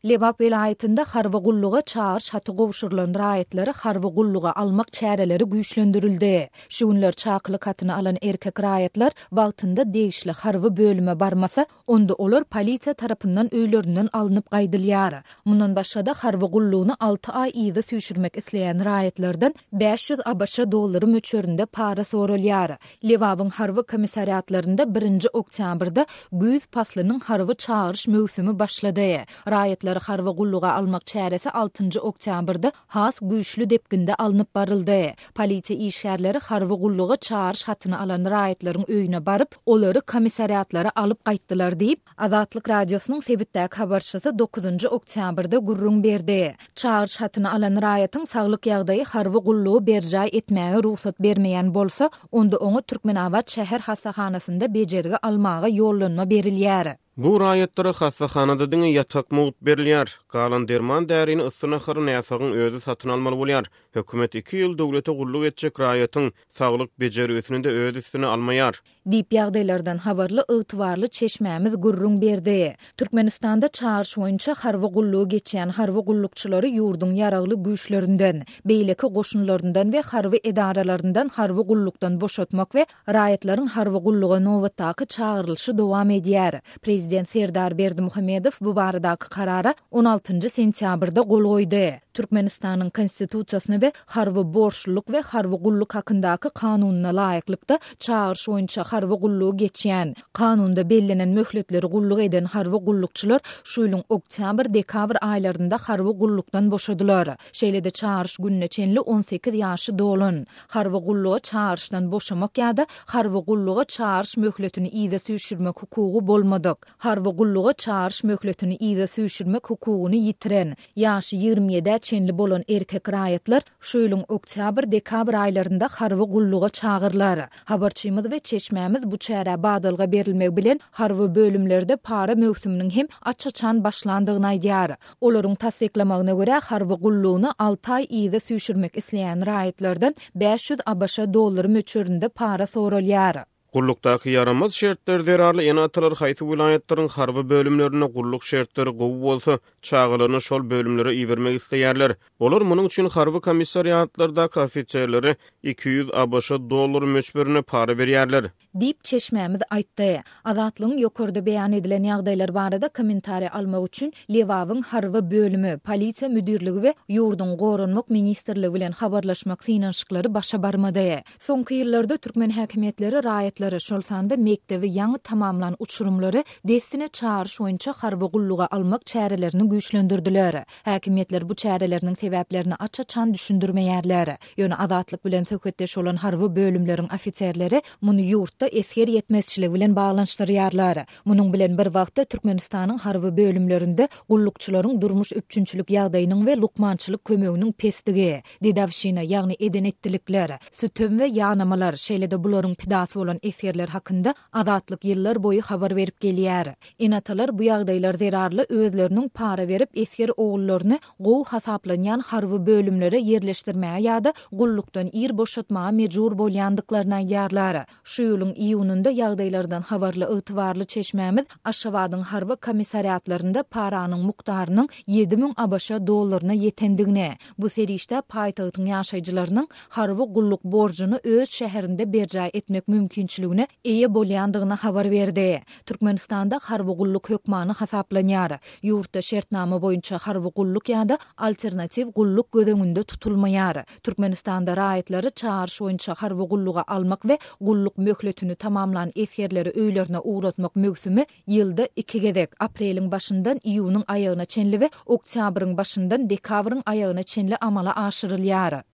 Lebap vilayetinde harby gulluga çağırış hatı gowşurulan raýatlary harby gulluga almak çäreleri güýçlendirildi. Şu günler çaklyk hatyny alan erkek raýatlar wagtynda degişli harby bölüme barmasa, onda olar polisiýa tarapyndan öýlerinden alınıp gaýdylýar. Mundan başga harby gullugyny 6 ay ýyda süýşürmek isleýän raýatlardan 500 ABŞ dollary möçberinde para sorulýar. Lewabyň harby komissariatlarynda 1 oktýabrda güýz paslynyň harby çağırış möwsümi başlady. Raýatlary harby gulluga almak çäresi 6 oktýabrda has güýçlü depginde alınıp baryldy. Polisiýa işgärleri harby gulluga çağırış hatyny alan raýatlaryň öýüne baryp, olary komissariatlara alyp gaýtdylar diýip Azatlyk radiosynyň sebitdäki habarçysy 9 oktýabrda gurrun berdi. Çağırış hatyny alan raýatyň saglyk ýagdaýy harby gullugy berjay etmäge ruhsat bermeýän bolsa, onda oňa Türkmenabad şäher hastahanasynda bejerige almaga ýollanma berilýär. Bu raýatlara hastahanada diňe ýatak mowut berilýär. Galan derman därini yssyna hyr näsagyň özü satyn almaly bolýar. Hökümet 2 ýyl döwlete gulluk etjek raýatyň saglyk bejerýüsini de öz üstüne almaýar. Diýip ýagdaýlardan habarly ygtybarly çeşmämiz gurrun berdi. Türkmenistanda çağırış boýunça harby gullugy geçýän harby gullukçylary ýurduň ýaragly güýçlerinden, beýleki goşunlaryndan we harby edaralaryndan harby gullukdan boşatmak we raýatlaryň harby gulluga nowatdaky çağırylşy dowam edýär. Prezident Serdar Berdimuhammedow bu baradaky karara 16 sentýabrda gol goýdy. Türkmenistanyň konstitusiýasyna we harby borçluluk we harby gulluk hakyndaky kanunyna laýyklykda çağırış boýunça harby gullugy geçýän, kanunda bellenen möhletleri gulluk eden harby gullukçylar şu ýylyň oktyabr-dekabr aýlarynda harby gullukdan boşadylar. Şeýle-de çağırış gününe çenli 18 ýaşy dolan. Harby gulluga çağırışdan boşamak ýa-da harby gulluga çağırış möhletini ýyda süýşürmek hukugy bolmady. Harby gulluga çağırış möhletini ýyda süýşürmek hukugyny ýitiren, ýaşy 27 çenli bolan erkek raýatlar şu ýylyň oktyabr-dekabr aýlarynda harby gulluga çağırlar. Habarçymyz we çeşmämiz bu çäre badalga berilmek bilen harby bölümlerde para möwsüminiň hem açaçan başlandygyny aýdýar. Olaryň tasdiklamagyna görä harby gullugyny 6 ay ýyda süýşürmek isleýän raýatlardan 500 ABŞ dollary möçberinde para sorulýar. Gullukdaky yaramaz şertler zerarly enatalar haýsy vilayetlaryň harby bölümlerine gulluk şertleri gowy bolsa, çağılaryny şol bölümlere iýermek isleýärler. Olar munyň üçin harby komissariatlardaky ofitserleri 200 ABŞ dollary möçberine para berýärler. Diýip çeşmämiz aýtdy. Azatlygyň ýokarda beýan edilen ýagdaýlar barada kommentariýa almak üçin Lewabyň harby bölümi, polisiýa müdirligi we ýurdun gorunmak ministrligi bilen habarlaşmak synanşyklary başa barmady. Soňky ýyllarda türkmen häkimetleri raýatlary şol sanda mektebi ýaňy tamamlan uçurumlary destine çağırış boýunça harby gulluga almak çärelerini güýçlendirdiler. Häkimetler bu çäreleriň sebäplerini açaçan düşündirmeýärler. Ýöne azatlyk bilen söhbetdeş bolan harby bölümleriň ofitserleri muny ýurtda esker ýetmezçilik bilen baglanşdyrýarlar. Munyň bilen bir wagtda Türkmenistanyň harby bölümlerinde gullukçylaryň durmuş üçünçilik ýagdaýynyň we lukmançylyk kömeginiň pestigi, dedawşyna ýagny edenetdilikler, sütüm we ýanamalar, şeýle-de bularyň pidasy bolan eskerler hakynda azatlyk ýyllar boýy habar berip gelýär. Enatalar bu ýagdaýlar zerarly özleriniň para berip esker ogullaryny gowy hasaplanýan harby bölümlere ýerleşdirmäge ýa-da gullukdan ýer boşatmaga mejbur bolýandyklaryna ýarlar. Şu ýylyň iýununda ýagdaýlardan habarly ygtybarly çeşmämiz Aşgabatyň harby komissariatlarynda paranyň mukdarynyň 7000 ABŞ dollaryna ýetendigine, bu serişde paýtagtyň ýaşaýjylarynyň harby gulluk borjyny öz şäherinde berjay etmek mümkinçiligine eýe bolýandygyna habar berdi. Türkmenistanda harby gulluk hökmany hasaplanýar. Ýurtda şertnama boýunça harby gulluk ýa-da alternativ gulluk gözeňinde tutulmaýar. Türkmenistanda raýatlary çağırış boýunça harby gulluga almak we gulluk möhletini tamamlan eskerleri öýlerine uğratmak möwsümi ýylda 2 gedek apreliň başyndan iýunyň aýagyna çenli we oktýabryň başyndan dekabryň aýagyna çenli amala aşyrylýar.